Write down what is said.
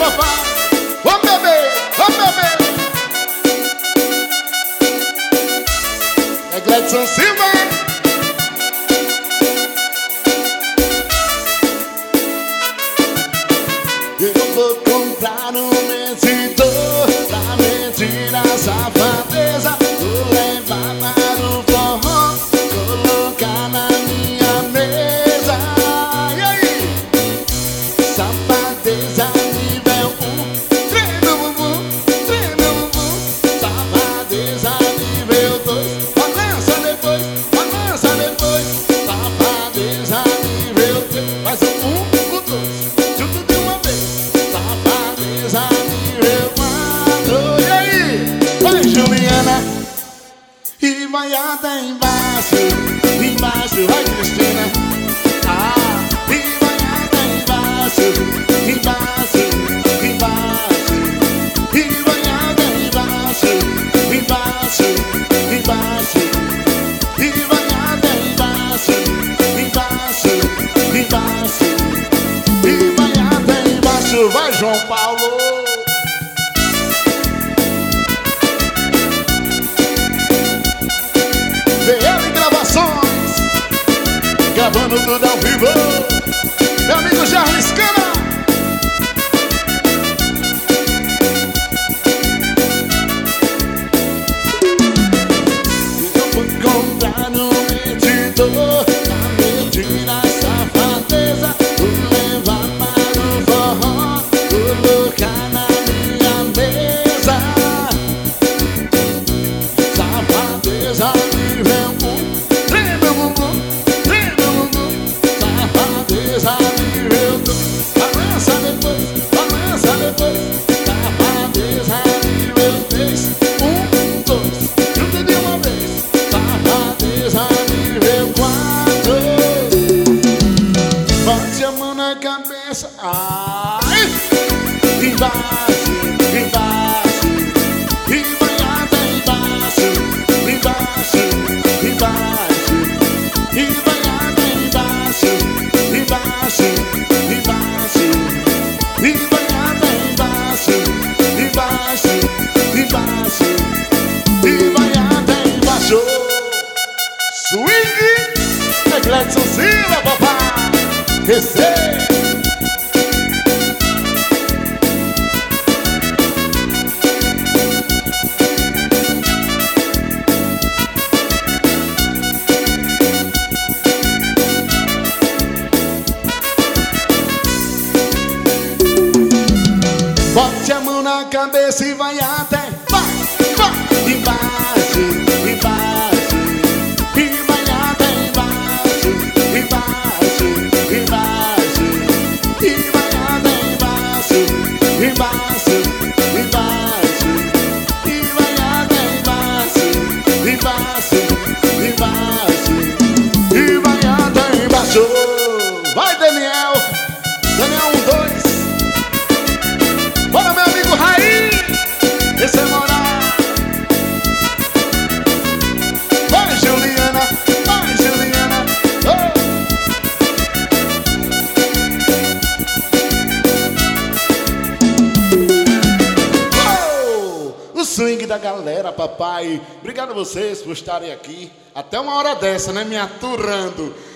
papai. Ô bebê, ô bebê. É Gledson Silva. Eu vou comprar um medidor pra medir a safadeza. Vou levar para o forró, colocar na minha mesa. E aí? Safadeza nível 1, treina o bumbum, treina o bumbum. Safadeza nível 2, balança depois, balança depois. Safadeza nível 3, faz o 1, o 2, junto de uma vez. Safadeza nível 4, e aí? Vai Juliana, e vai até embaixo, embaixo, vai Cristina. Ah, e vai até embaixo, embaixo, embaixo. E vai até embaixo, embaixo, embaixo. E vai até embaixo, embaixo, embaixo. E vai até embaixo, vai João Paulo. VM Gravações, gravando tudo ao vivo. Meu amigo Jarlis Cana. Eu vou comprar um medidor pra medir a safadeza. Vou levar para o forró, colocar na minha mesa. Safadeza nível 1, treina o bumbum, treina o bumbum. Safadeza nível 2, balança depois, balança depois. Safadeza nível 3, 1, 2, junto de uma vez. Safadeza nível 4, bote a mão na cabeça. Ai! Embaixo, embaixo. E vai até embaixo, embaixo, embaixo. E vai até embaixo, embaixo, embaixo. E vai até embaixo, embaixo, embaixo. E vai até embaixo. Swing é Gledson Silva, papai. Recebe. Bote a mão na cabeça e vai até, vai, embaixo, embaixo. E vai até embaixo, embaixo, embaixo. E vai até embaixo, embaixo, embaixo. E vai até embaixo, embaixo, embaixo. E vai até embaixo. Vai Daniel, Daniel 1, 2. Bora, meu amigo Raí, esse é moral. Vai, Juliana, vai, Juliana. Oh! O swing da galera, papai. Obrigado a vocês por estarem aqui. Até uma hora dessa, né, me aturando.